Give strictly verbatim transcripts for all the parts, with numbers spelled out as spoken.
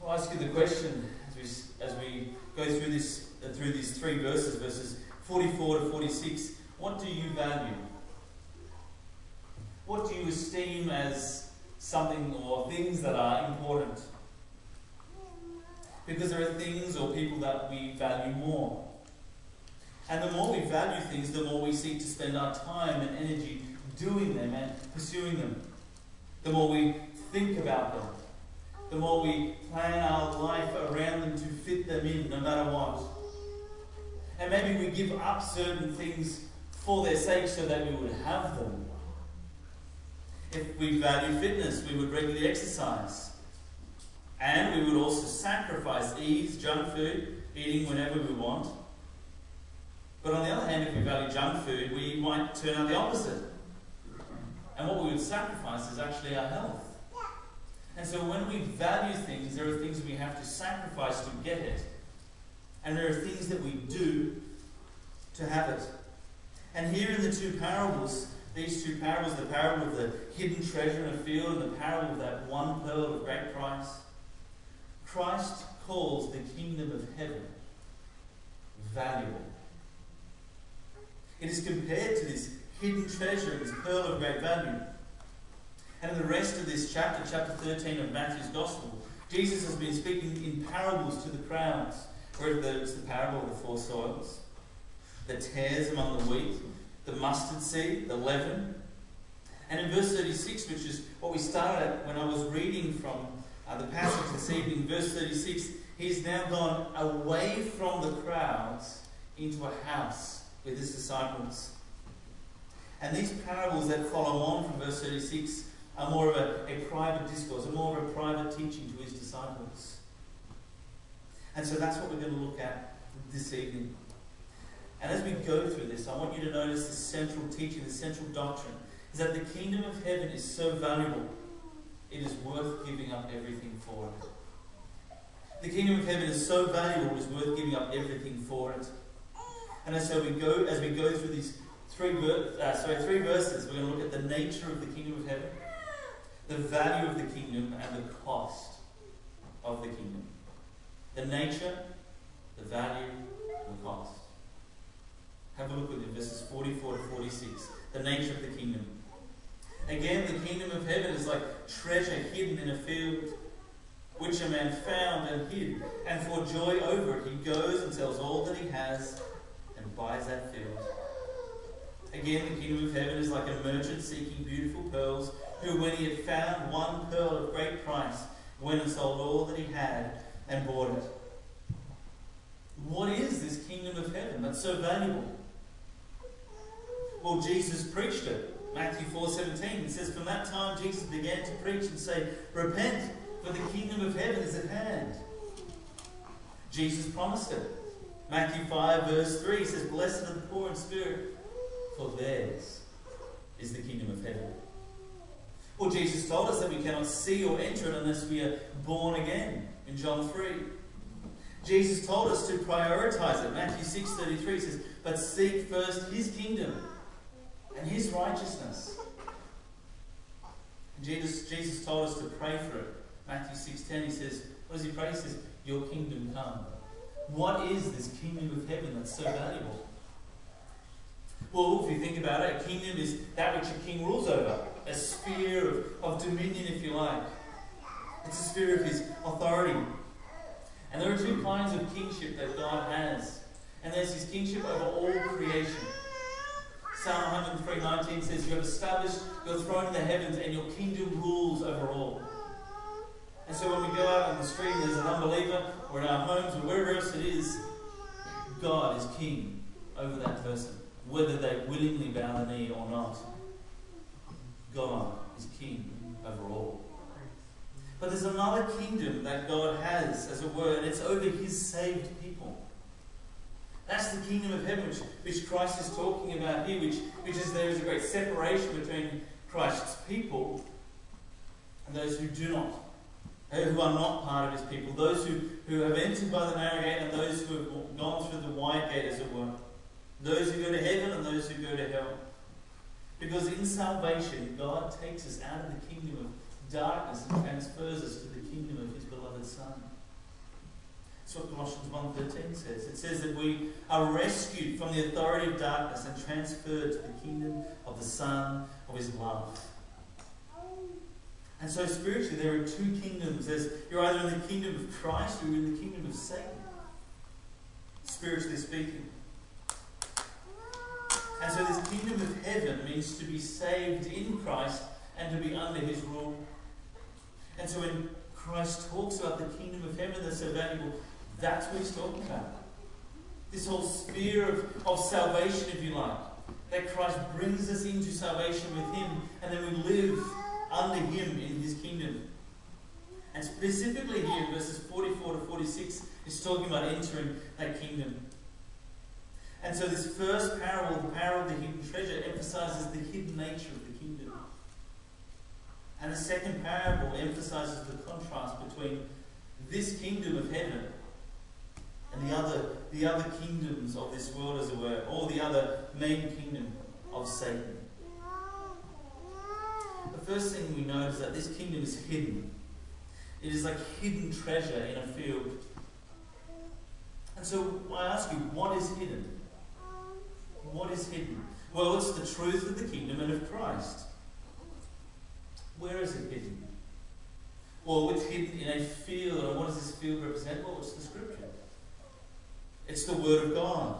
I'll ask you the question as we, as we go through this uh, through these three verses, verses forty-four to forty-six. What do you value? What do you esteem as something or things that are important? Because there are things or people that we value more. And the more we value things, the more we seek to spend our time and energy doing them and pursuing them. The more we think about them. The more we plan our life around them to fit them in, no matter what. And maybe we give up certain things for their sake so that we would have them. If we value fitness, we would regularly exercise. And we would also sacrifice ease, junk food, eating whenever we want. But on the other hand, if we value junk food, we might turn out the opposite. And what we would sacrifice is actually our health. And so when we value things, there are things we have to sacrifice to get it. And there are things that we do to have it. And here in the two parables, these two parables, the parable of the hidden treasure in a field and the parable of that one pearl of great price, Christ calls the kingdom of heaven valuable. It is compared to this hidden treasure, this pearl of great value. And in the rest of this chapter, chapter thirteen of Matthew's Gospel, Jesus has been speaking in parables to the crowds. Where there's the parable of the four soils, the tares among the wheat, the mustard seed, the leaven. And in verse thirty-six, which is what we started at when I was reading from uh, the passage this evening, verse thirty-six, he's now gone away from the crowds into a house with his disciples. And these parables that follow on from verse thirty-six are more of a, a private discourse, are more of a private teaching to his disciples. And so that's what we're going to look at this evening. And as we go through this, I want you to notice the central teaching, the central doctrine, is that the kingdom of heaven is so valuable, it is worth giving up everything for it. The kingdom of heaven is so valuable, it is worth giving up everything for it. And as so we go, as we go through these three, uh, sorry, three verses, we're going to look at the nature of the kingdom of heaven, the value of the kingdom, and the cost of the kingdom. The nature, the value, and the cost. Have a look with me, verses forty-four to forty-six. The nature of the kingdom. Again, the kingdom of heaven is like treasure hidden in a field, which a man found and hid. And for joy over it, he goes and sells all that he has and buys that field. Again, the kingdom of heaven is like a merchant seeking beautiful pearls, who, when he had found one pearl of great price, went and sold all that he had and bought it. What is this kingdom of heaven that's so valuable? Well, Jesus preached it. Matthew four seventeen, it says, from that time Jesus began to preach and say, repent, for the kingdom of heaven is at hand. Jesus promised it. Matthew five verse three says, blessed are the poor in spirit, for theirs is the kingdom of heaven. Well, Jesus told us that we cannot see or enter it unless we are born again in John three. Jesus told us to prioritize it. Matthew six thirty-three says, but seek first his kingdom and his righteousness. And Jesus, Jesus told us to pray for it. Matthew six ten, he says, what does he pray? He says, your kingdom come. What is this kingdom of heaven that's so valuable? Well, if you think about it, a kingdom is that which a king rules over. A sphere of, of dominion, if you like. It's a sphere of his authority. And there are two kinds of kingship that God has. And there's his kingship over all creation. Psalm one oh three nineteen says, you have established your throne in the heavens and your kingdom rules over all. And so when we go out on the street and there's an unbeliever, or in our homes, or wherever else it is, God is king over that person, whether they willingly bow the knee or not. God is king over all. But there's another kingdom that God has, as it were, and it's over his saved people. That's the kingdom of heaven, which, which Christ is talking about here, which, which is there is a great separation between Christ's people and those who do not, who are not part of his people, those who, who have entered by the narrow gate and those who have gone through the wide gate, as it were. Those who go to heaven and those who go to hell. Because in salvation, God takes us out of the kingdom of darkness and transfers us to the kingdom of his beloved Son. That's what Colossians one thirteen says. It says that we are rescued from the authority of darkness and transferred to the kingdom of the Son of His love. And so spiritually there are two kingdoms. There's, you're either in the kingdom of Christ or you're in the kingdom of Satan. Spiritually speaking. And so this kingdom of heaven means to be saved in Christ and to be under His rule. And so when Christ talks about the kingdom of heaven that's so valuable, that's what He's talking about. This whole sphere of, of salvation, if you like. That Christ brings us into salvation with Him, and then we live under Him in His kingdom. And specifically here, verses forty-four to forty-six, is talking about entering that kingdom. And so this first parable, the parable of the hidden treasure, emphasizes the hidden nature of the kingdom. And the second parable emphasizes the contrast between this kingdom of heaven and the other, the other kingdoms of this world, as it were, or the other main kingdom of Satan. The first thing we know is that this kingdom is hidden. It is like hidden treasure in a field. And so I ask you, what is hidden? What is hidden? Well, it's the truth of the kingdom and of Christ. Where is it hidden? Well, it's hidden in a field. And what does this field represent? Well, it's the Scripture. It's the Word of God.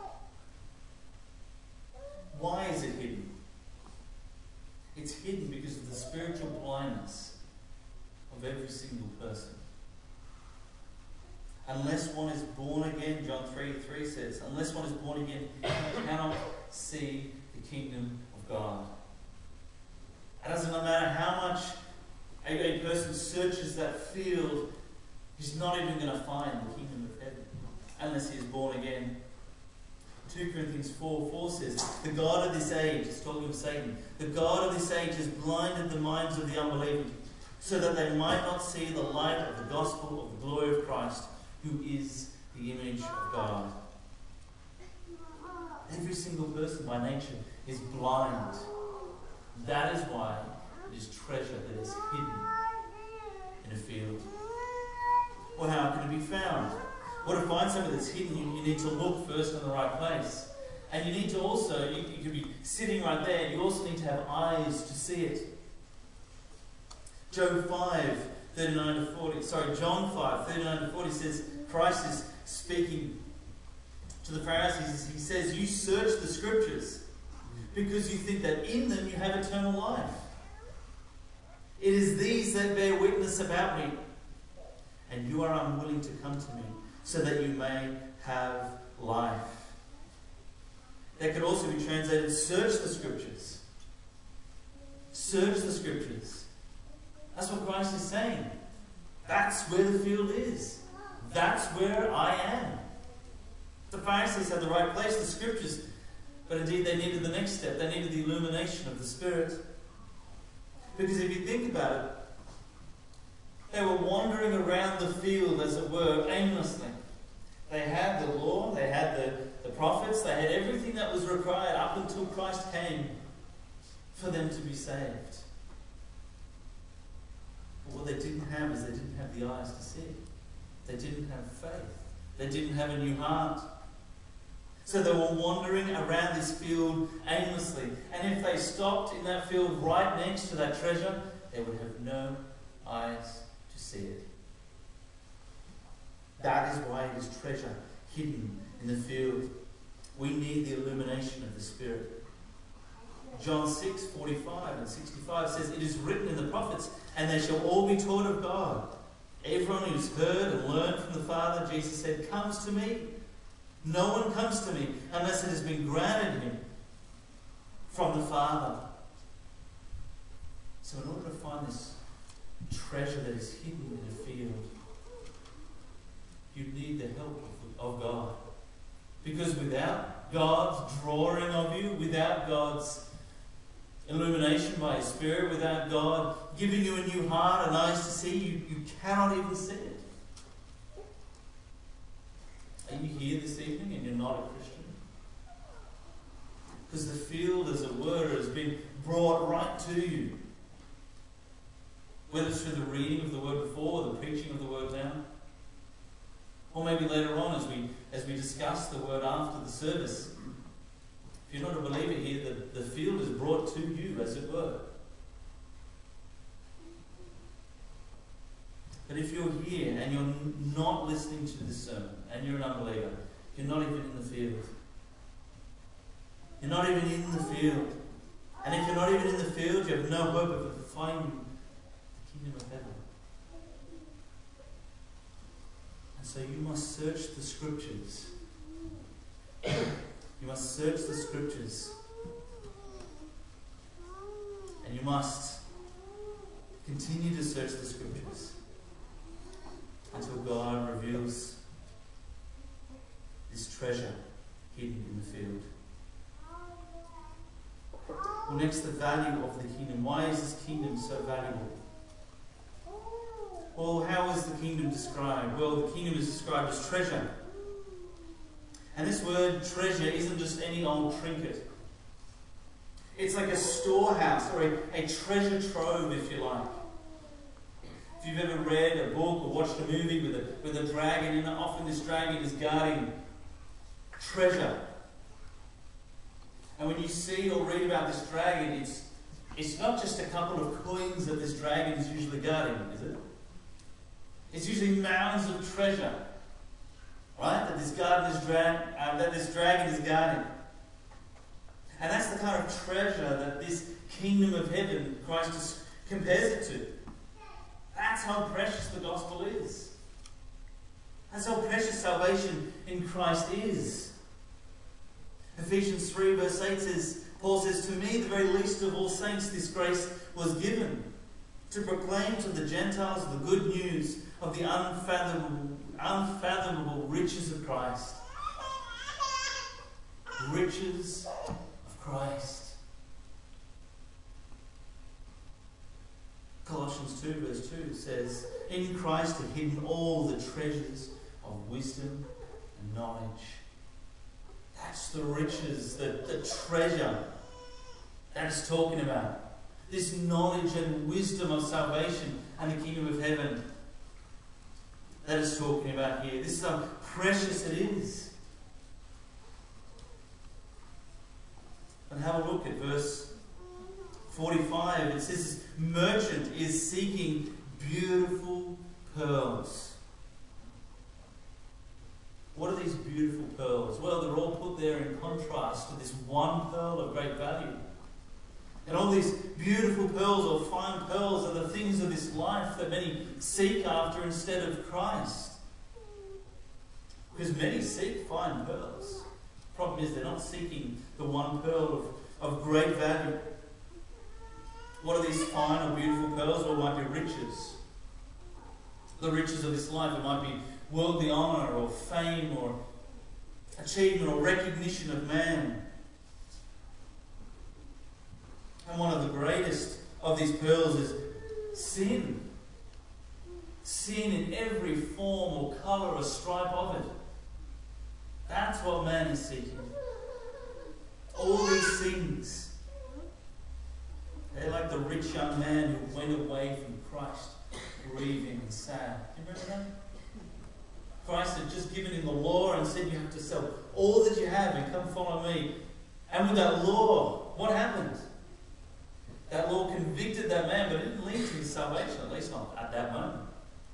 Why is it hidden? It's hidden because of the spiritual blindness of every single person. Unless one is born again, John three three says, unless one is born again, you cannot see the kingdom of God. It doesn't matter how much a, a person searches that field, he's not even going to find the kingdom of heaven unless he is born again. two Corinthians four four says, the God of this age, it's talking of Satan, the God of this age has blinded the minds of the unbelieving, so that they might not see the light of the gospel of the glory of Christ, who is the image of God. Every single person by nature is blind. That is why it is treasure that is hidden in a field. Well, how can it be found? Well, to find something that's hidden, you, you need to look first in the right place. And you need to also, you, you could be sitting right there, you also need to have eyes to see it. Job five, thirty-nine to forty, sorry, John five, thirty-nine to forty says, Christ is speaking to the Pharisees. He says, you search the Scriptures because you think that in them you have eternal life. It is these that bear witness about me, and you are unwilling to come to me, so that you may have life. That could also be translated, search the Scriptures. Search the Scriptures. That's what Christ is saying. That's where the field is. That's where I am. The Pharisees had the right place, the Scriptures, but indeed they needed the next step. They needed the illumination of the Spirit. Because if you think about it, they were wandering around the field, as it were, aimlessly. They had the law, they had the, the prophets, they had everything that was required up until Christ came for them to be saved. But what they didn't have is they didn't have the eyes to see. They didn't have faith. They didn't have a new heart. So they were wandering around this field aimlessly. And if they stopped in that field right next to that treasure, they would have no eyes to see it. That is why it is treasure hidden in the field. We need the illumination of the Spirit. John six, forty-five and sixty-five says, it is written in the prophets, and they shall all be taught of God. Everyone who has heard and learned from the Father, Jesus said, comes to me. No one comes to me unless it has been granted him from the Father. So in order to find this treasure that is hidden in a field, you need the help of, of God. Because without God's drawing of you, without God's illumination by His Spirit, without God giving you a new heart and eyes to see, you, you cannot even see it. Are you here this evening and you're not a Christian? Because the field, as it were, has been brought right to you. Whether it's through the reading of the Word before or the preaching of the Word now. Or maybe later on as we as we discuss the word after the service. If you're not a believer here, the, the field is brought to you, as it were. But if you're here and you're not listening to this sermon, and you're an unbeliever, you're not even in the field. You're not even in the field. And if you're not even in the field, you have no hope of finding the kingdom of heaven. And so you must search the scriptures. You must search the scriptures. And you must continue to search the scriptures until God reveals this treasure hidden in the field. Well, next, the value of the kingdom. Why is this kingdom so valuable? Well, how is the kingdom described? Well, the kingdom is described as treasure. And this word treasure isn't just any old trinket. It's like a storehouse or a, a treasure trove, if you like. If you've ever read a book or watched a movie with a, with a dragon, and often this dragon is guarding treasure. And when you see or read about this dragon, it's, it's not just a couple of coins that this dragon is usually guarding, is it? It's usually mounds of treasure, right? That this garden is dra- uh, that this dragon is guarding. And that's the kind of treasure that this kingdom of heaven, Christ just compares it to. That's how precious the gospel is. That's how precious salvation in Christ is. Ephesians three verse eight says, Paul says, "To me, the very least of all saints, this grace was given, to proclaim to the Gentiles the good news of the unfathomable, unfathomable riches of Christ." Riches of Christ. Colossians two verse two says, "In Christ are hidden all the treasures of wisdom and knowledge." That's the riches, the, the treasure that it's talking about. This knowledge and wisdom of salvation and the kingdom of heaven that it's talking about here. This is how precious it is. And have a look at verse forty-five. It says, "Merchant is seeking beautiful pearls." What are these beautiful pearls? Well, they're all put there in contrast to this one pearl of great value. And all these beautiful pearls or fine pearls are the things of this life that many seek after instead of Christ. Because many seek fine pearls. The problem is they're not seeking the one pearl of, of great value. What are these fine or beautiful pearls? Well, it might be riches. The riches of this life. It might be worldly honour or fame or achievement or recognition of man. And one of the greatest of these pearls is sin. Sin in every form or colour or stripe of it. That's what man is seeking. All these things. They're like the rich young man who went away from Christ, grieving and sad. Do you remember that? Christ had just given him the law and said, "You have to sell all that you have and come follow me." And with that law, what happened? That law convicted that man, but it didn't lead to his salvation, at least not at that moment.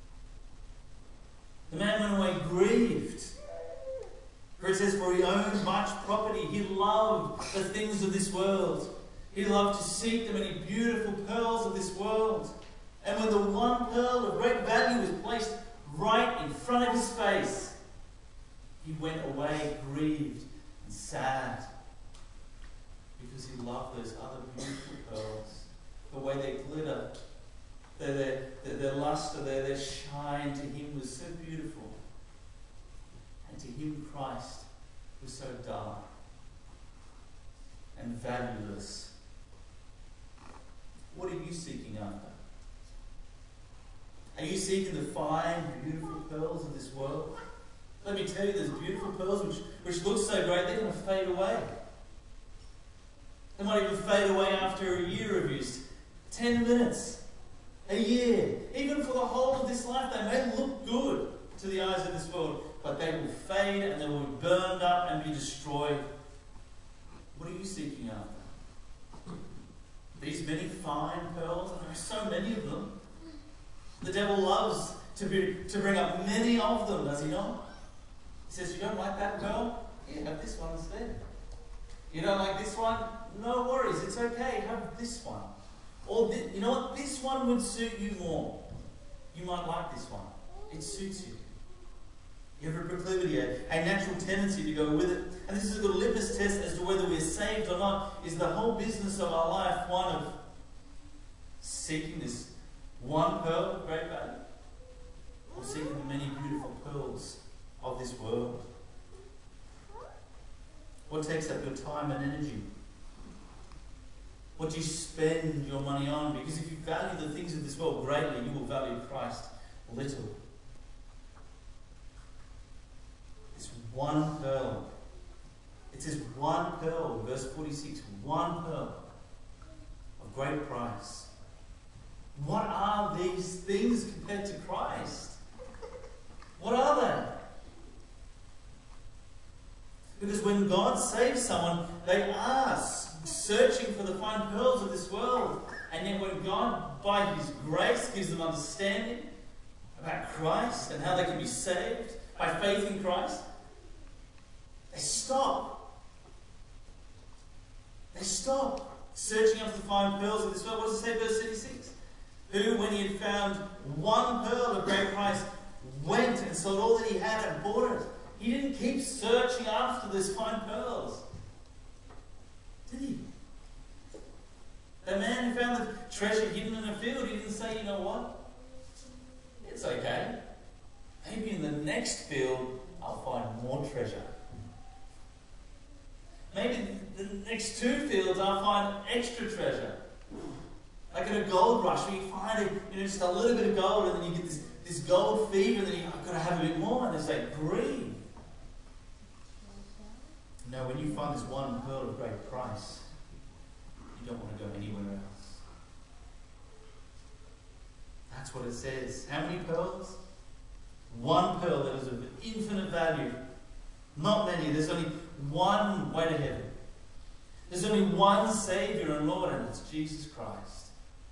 The man went away grieved. For it says, "For he owned much property." He loved the things of this world. He loved to seek the many beautiful pearls of this world. And when the one pearl of great value was placed right in front of his face, he went away grieved and sad. Because he loved those other beautiful pearls. The way they glitter, their, their, their, their luster, their, their shine to him was so beautiful. And to him Christ was so dull and valueless. What are you seeking after? Are you seeking the fine, beautiful pearls of this world? Let me tell you, those beautiful pearls which, which look so great, they're going to fade away. They might even fade away after a year of use. Ten minutes. A year. Even for the whole of this life, they may look good. to the eyes of this world, but they will fade and they will be burned up and be destroyed. What are you seeking after? These many fine pearls, and there are so many of them. The devil loves to, be, to bring up many of them, does he not? He says, you don't like that pearl? Here, have this one instead. You don't like this one? No worries, it's okay, have this one. Or, th- you know what, this one would suit you more. You might like this one. It suits you. You have a proclivity, a, a natural tendency to go with it. And this is a good litmus test as to whether we're saved or not. Is the whole business of our life one of seeking this one pearl of great value? Or seeking the many beautiful pearls of this world? What takes up your time and energy? What do you spend your money on? Because if you value the things of this world greatly, you will value Christ little. This one pearl. It says one pearl, verse forty-six, one pearl of great price. What are these things compared to Christ? What are they? Because when God saves someone, they are searching for the fine pearls of this world. And yet when God, by His grace, gives them understanding about Christ and how they can be saved by faith in Christ, they stop. They stop searching after the fine pearls of this world. What does it say, verse thirty-six? Who, when he had found one pearl of great price, went and sold all that he had and bought it. He didn't keep searching after these fine pearls, did he? The man who found the treasure hidden in a field, he didn't say, you know what? It's okay. Maybe in the next field I'll find more treasure. Maybe the next two fields I'll find extra treasure. Like in a gold rush where you find a, you know, just a little bit of gold and then you get this, this gold fever and then you, I've got to have a bit more, and they say, breathe. No, when you find this one pearl of great price, you don't want to go anywhere else. That's what it says. How many pearls? One pearl that is of infinite value. Not many. There's only one way to heaven. There's only one Saviour and Lord, and it's Jesus Christ.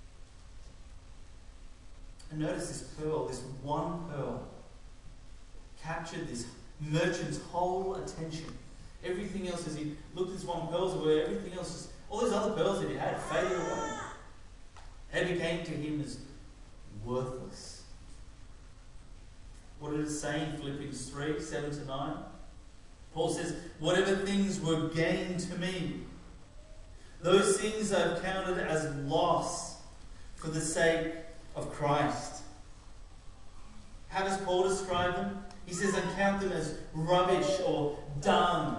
And notice this pearl, this one pearl, captured this merchant's whole attention. Everything else, as he looked at this one pearl, away, everything else, just, all those other pearls that he had faded away. And became to him as worthless. What did it say in Philippians three, seven to nine? Paul says, whatever things were gain to me, those things I've counted as loss for the sake of Christ. How does Paul describe them? He says, I count them as rubbish or dung.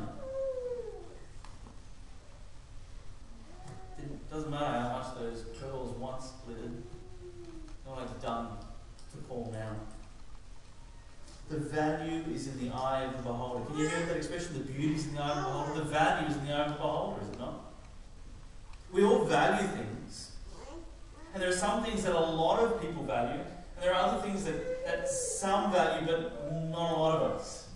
It doesn't matter how much those pearls once glittered. They're like dung to Paul now. The value is in the eye of the beholder. Can you hear that expression? The beauty is in the eye of the beholder. The value is in the eye of the beholder, is it not? We all value things. And there are some things that a lot of people value. And there are other things that, that some value, but not a lot of us.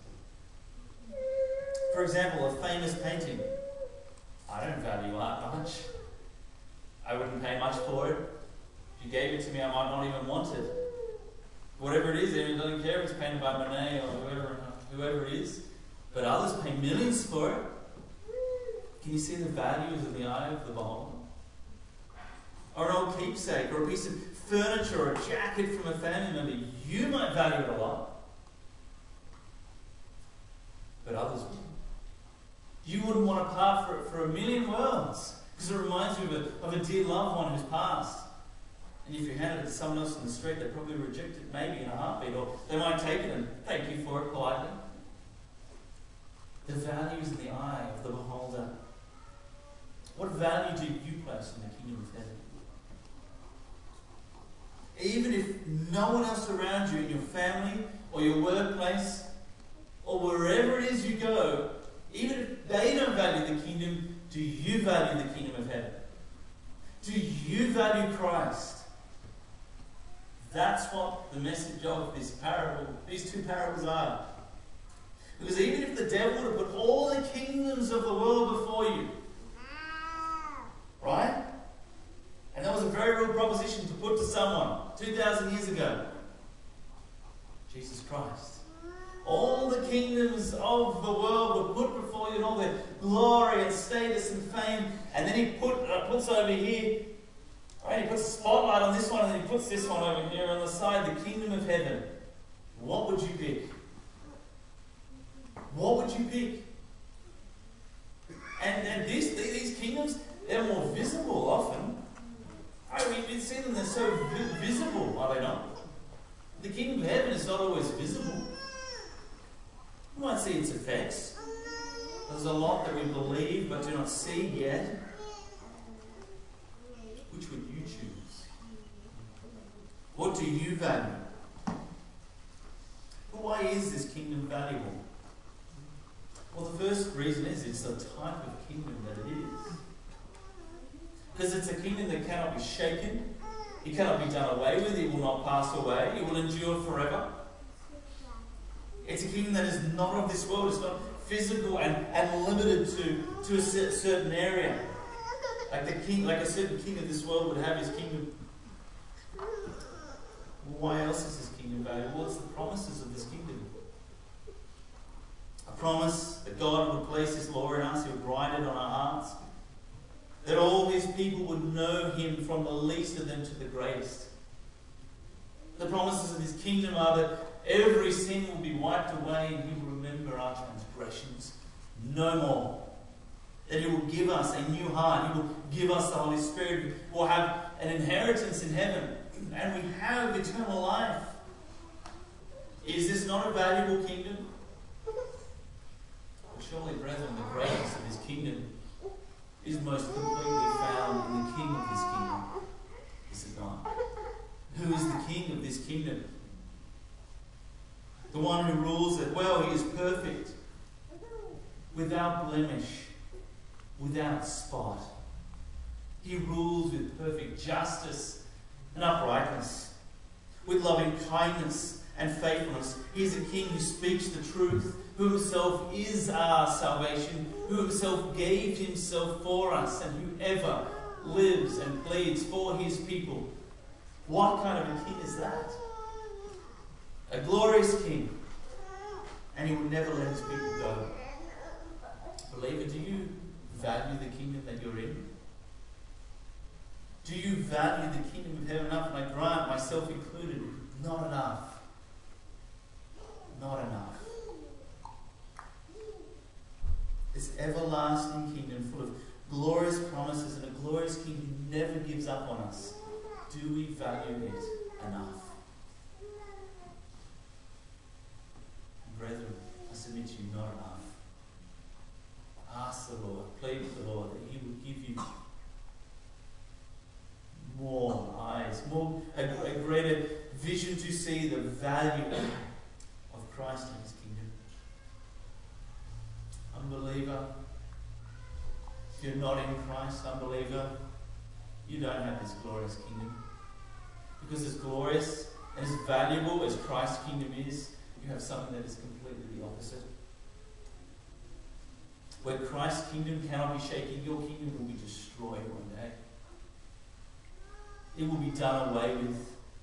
For example, a famous painting. I don't value art much. I wouldn't pay much for it. If you gave it to me, I might not even want it. Whatever it is, everyone doesn't care if it's painted by Monet or whoever, whoever it is. But others pay millions for it. Can you see the values in the eye of the beholder? Or an old keepsake, or a piece of furniture, or a jacket from a family member. You might value it a lot. But others wouldn't. You wouldn't want to part for it for a million worlds. Because it reminds you of a, of a dear loved one who's passed. And if you handed it to someone else in the street, they'd probably reject it maybe in a heartbeat, or they might take it and thank you for it politely. The value is in the eye of the beholder. What value do you place in the kingdom of heaven? Even if no one else around you in your family or your workplace or wherever it is you go, even if they don't value the kingdom, do you value the kingdom of heaven? Do you value Christ? That's what the message of this parable, these two parables are. Because even if the devil would have put all the kingdoms of the world before you, right? And that was a very real proposition to put to someone two thousand years ago. Jesus Christ. All the kingdoms of the world were put before you, and all their glory and status and fame. And then he put uh, puts over here, right? He puts a spotlight on this one, and then he puts this one over here on the side, the kingdom of heaven. What would you pick? What would you pick? And, and these, these kingdoms, they're more visible often. I mean, we've seen them, they're so vi- visible, are they not? The kingdom of heaven is not always visible. You might see its effects. There's a lot that we believe but do not see yet. Which would you choose? What do you value? But why is this kingdom valuable? Well, the first reason is it's the type of kingdom that it is. Because it's a kingdom that cannot be shaken. It cannot be done away with. It will not pass away. It will endure forever. It's a kingdom that is not of this world. It's not physical and, and limited to, to a certain area. Like the king, like a certain king of this world would have his kingdom. Well, why else is this kingdom valuable? Well, it's the promises of this kingdom. A promise that God would place His law in us, He would write it on our hearts, that all His people would know Him from the least of them to the greatest. The promises of His kingdom are that every sin will be wiped away and He will remember our transgressions no more. That He will give us a new heart. He will give us the Holy Spirit. We will have an inheritance in heaven. And we have eternal life. Is this not a valuable kingdom? Surely, brethren, the greatness of His kingdom is most completely found in the King of this kingdom. Is it not? Who is the King of this kingdom? The one who rules it. Well, He is perfect, without blemish, without spot. He rules with perfect justice and uprightness, with loving kindness and faithfulness. He is a King who speaks the truth, who Himself is our salvation, who Himself gave Himself for us, and whoever lives and pleads for His people. What kind of a King is that? A glorious King. And He will never let His people go. Believer, do you value the kingdom that you're in? Do you value the kingdom of heaven enough? And I grant, myself included, not enough. Not enough. This everlasting kingdom full of glorious promises and a glorious King who never gives up on us. Do we value it enough? Brethren, I submit to you, not enough. Ask the Lord, plead with the Lord that He would give you more eyes, more a, a greater vision to see the value of Christ and His kingdom. Unbeliever, if you're not in Christ, unbeliever, you don't have this glorious kingdom. Because as glorious and as valuable as Christ's kingdom is, you have something that is completely the opposite. Where Christ's kingdom cannot be shaken, your kingdom will be destroyed one day. It will be done away with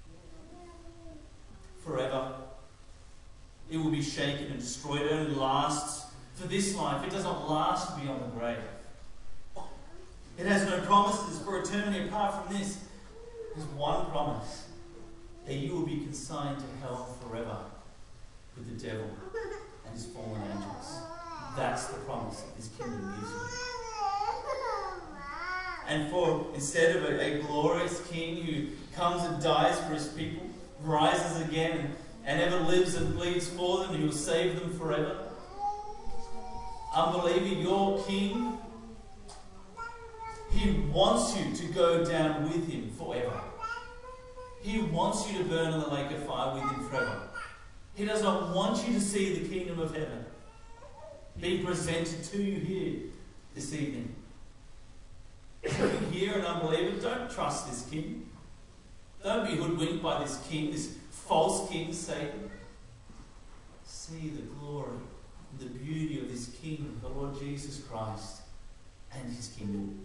forever. It will be shaken and destroyed. It only lasts for this life. It does not last beyond the grave. It has no promises for eternity apart from this. There's one promise, that you will be consigned to hell forever with the devil and his fallen angels. That's the promise that this kingdom gives you. And for, instead of a, a glorious King who comes and dies for His people, rises again and, and ever lives and bleeds for them, and He will save them forever. Unbeliever, your King, He wants you to go down with Him forever. He wants you to burn in the lake of fire with Him forever. He does not want you to see the kingdom of heaven being presented to you here this evening. If you're here an unbeliever, don't trust this King. Don't be hoodwinked by this king, this false king, Satan. See the glory and the beauty of this King, the Lord Jesus Christ, and his kingdom.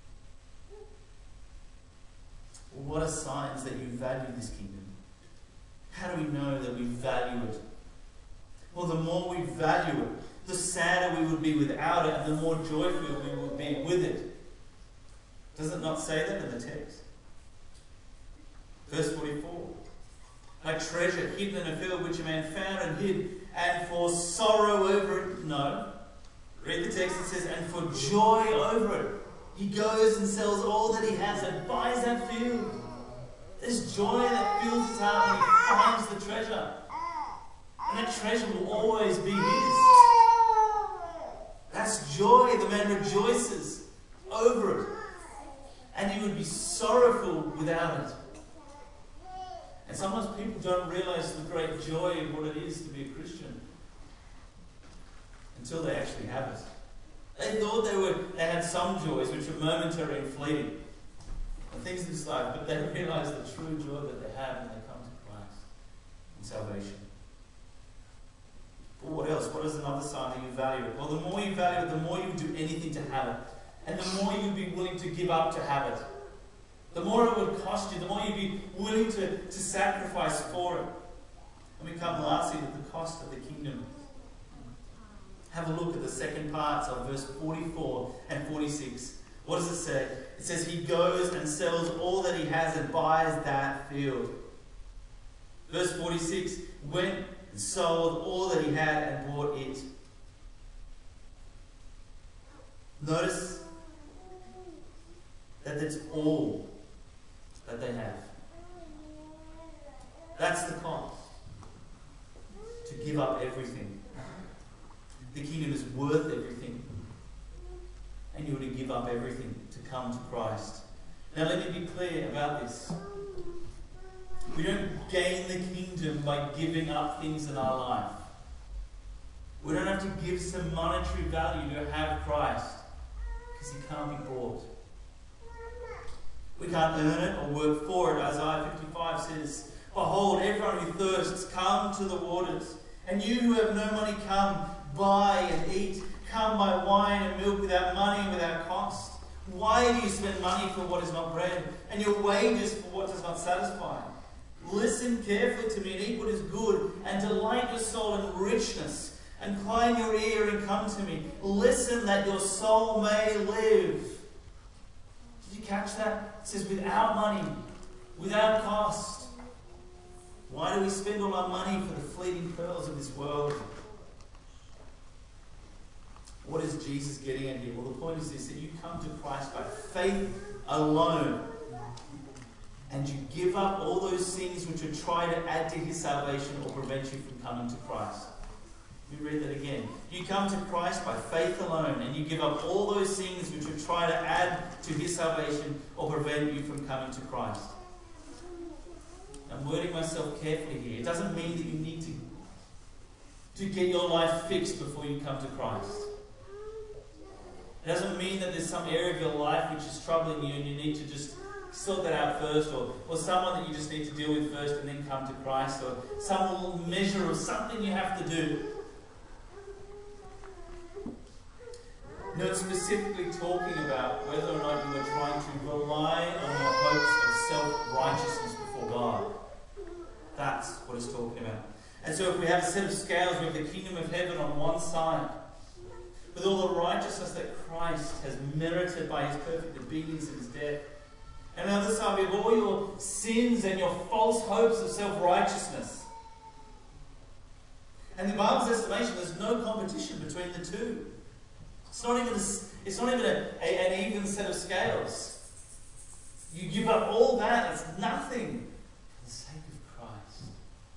What are signs that you value this kingdom? How do we know that we value it? Well, the more we value it, the sadder we would be without it, and the more joyful we would be with it. Does it not say that in the text? Verse forty-four. Like treasure hidden in a field which a man found and hid, and for sorrow over it. No. Read the text, it says, and for joy over it. He goes and sells all that he has and buys that field. There's joy that fills his heart when he finds the treasure. And that treasure will always be his. That's joy. The man rejoices over it. And he would be sorrowful without it. And sometimes people don't realize the great joy of what it is to be a Christian until they actually have it. They thought they were they had some joys which are momentary and fleeting, and things in this life, but they realize the true joy that they have when they come to Christ and salvation. But what else? What is another sign that you value it? Well, the more you value it, the more you do anything to have it, and the more you'd be willing to give up to have it. The more it would cost you, the more you'd be willing to, to sacrifice for it. And we come lastly to the cost of the kingdom. Have a look at the second parts of verse forty-four and forty-six. What does it say? It says, he goes and sells all that he has and buys that field. Verse forty-six, went and sold all that he had and bought it. Notice that it's all that they have. That's the cost. To give up everything. The kingdom is worth everything. And you are to give up everything to come to Christ. Now let me be clear about this. We don't gain the kingdom by giving up things in our life. We don't have to give some monetary value to have Christ, because he can't be bought. We can't earn it or work for it. Isaiah fifty-five says, behold, everyone who thirsts, come to the waters. And you who have no money, come, buy and eat. Come buy wine and milk without money, without cost. Why do you spend money for what is not bread, and your wages for what does not satisfy? Listen carefully to me and eat what is good, and delight your soul in richness. Incline your ear and come to me. Listen that your soul may live. Did you catch that? It says without money, without cost. Why do we spend all our money for the fleeting pearls of this world? What is Jesus getting at here? Well, the point is this, that you come to Christ by faith alone. And you give up all those things which would try to add to his salvation or prevent you from coming to Christ. Let me read that again. You come to Christ by faith alone, and you give up all those things which would try to add to his salvation or prevent you from coming to Christ. I'm wording myself carefully here. It doesn't mean that you need to, to get your life fixed before you come to Christ. It doesn't mean that there's some area of your life which is troubling you and you need to just sort that out first, or, or someone that you just need to deal with first and then come to Christ, or some measure of something you have to do. No, it's specifically talking about whether or not you are trying to rely on your hopes of self-righteousness before God. That's what it's talking about. And so if we have a set of scales, we have the kingdom of heaven on one side, with all the righteousness that Christ has merited by his perfect obedience and his death. And on the other side, we have all your sins and your false hopes of self-righteousness. And in the Bible's estimation, there's no competition between the two. It's not even, a, it's not even a, a, an even set of scales. You give up all that, it's nothing for the sake of Christ.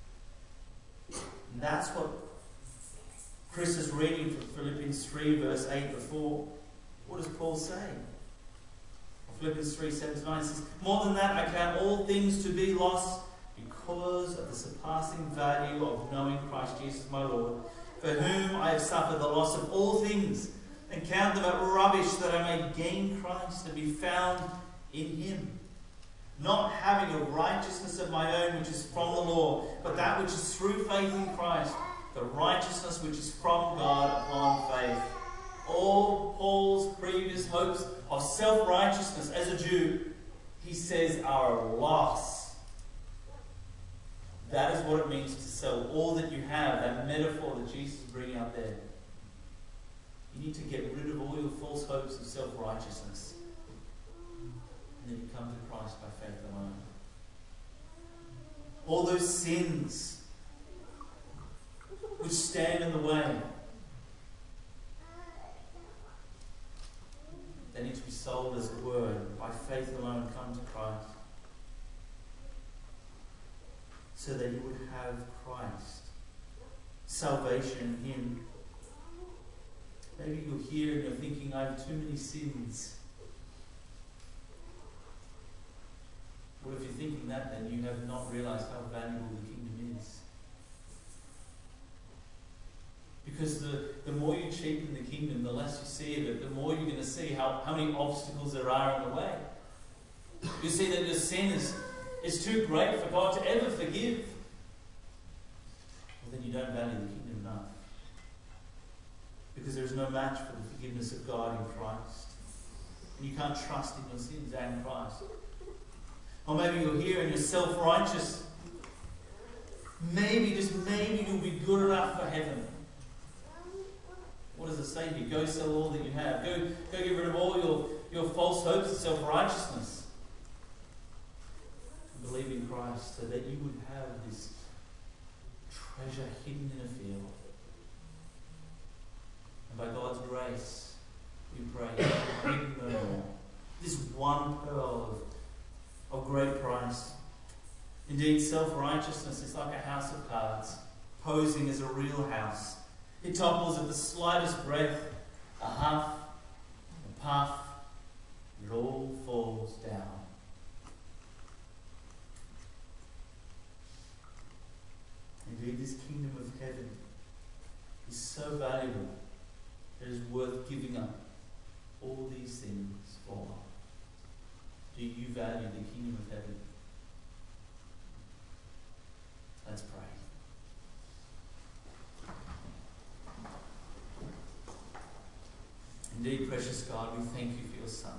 And that's what Chris is reading from Philippians three, verse eight before. What does Paul say? Philippians three, seven to nine says, more than that, I count all things to be lost because of the surpassing value of knowing Christ Jesus my Lord, for whom I have suffered the loss of all things, and count them but rubbish, that I may gain Christ and be found in him, not having a righteousness of my own which is from the law, but that which is through faith in Christ, the righteousness which is from God upon faith. All Paul's previous hopes of self-righteousness as a Jew, he says, are a loss. That is what it means to sell all that you have, that metaphor that Jesus is bringing out there. You need to get rid of all your false hopes of self-righteousness. And then you come to Christ by faith alone. All those sins which stand in the way, they need to be sold, as it were, by faith alone. Come to Christ, so that you would have Christ, salvation in Him. Maybe you're here and you're thinking, I have too many sins. Well, if you're thinking that, then you have not realized how valuable the kingdom is. Because the, the more you cheapen the kingdom, the less you see of it, the more you're going to see how, how many obstacles there are in the way. You see that your sin is, is too great for God to ever forgive. Well, then you don't value the kingdom enough. Because there is no match for the forgiveness of God in Christ. And you can't trust in your sins and Christ. Or maybe you're here and you're self-righteous. Maybe, just maybe, you'll be good enough for heaven. What does it say here? Go sell all that you have. Go, go get rid of all your, your false hopes of self-righteousness. And believe in Christ so that you would have this treasure hidden in a field. And by God's grace, we pray, hidden no more. This one pearl of, of great price. Indeed, self-righteousness is like a house of cards, posing as a real house. It topples at the slightest breath, a huff, a puff, and it all falls down. Indeed, this kingdom of heaven is so valuable that it is worth giving up all these things for. Do you value the kingdom of heaven? Let's pray. Indeed, precious God, we thank you for your Son.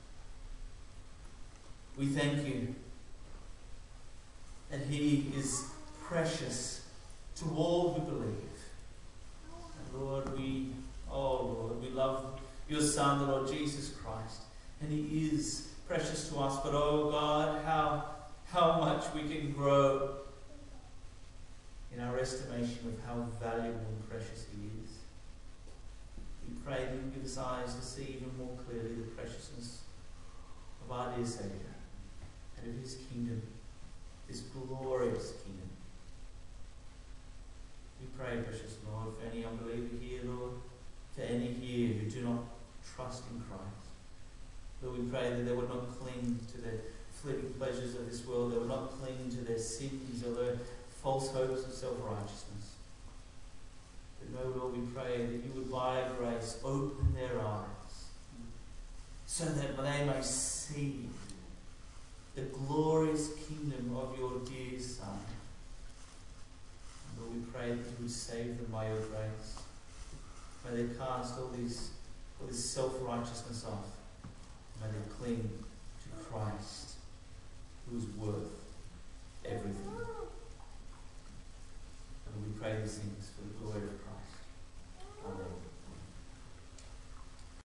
We thank you that He is precious to all who believe. And Lord, we, oh Lord, we love your Son, the Lord Jesus Christ. And He is precious to us. But oh God, how, how much we can grow in our estimation of how valuable and precious He is. We pray that you give us eyes to see even more clearly the preciousness of our dear Saviour and of His kingdom, this glorious kingdom. We pray, precious Lord, for any unbeliever here, Lord, for any here who do not trust in Christ. Lord, we pray that they would not cling to the fleeting pleasures of this world, they would not cling to their sins or their false hopes of self-righteousness. But no, Lord, we pray that you would by grace open their eyes so that they may see the glorious kingdom of your dear Son. And Lord, we pray that you would save them by your grace. May they cast all this, all this self-righteousness off. May they cling to Christ, who is worth everything. And we pray these things for the glory of Christ.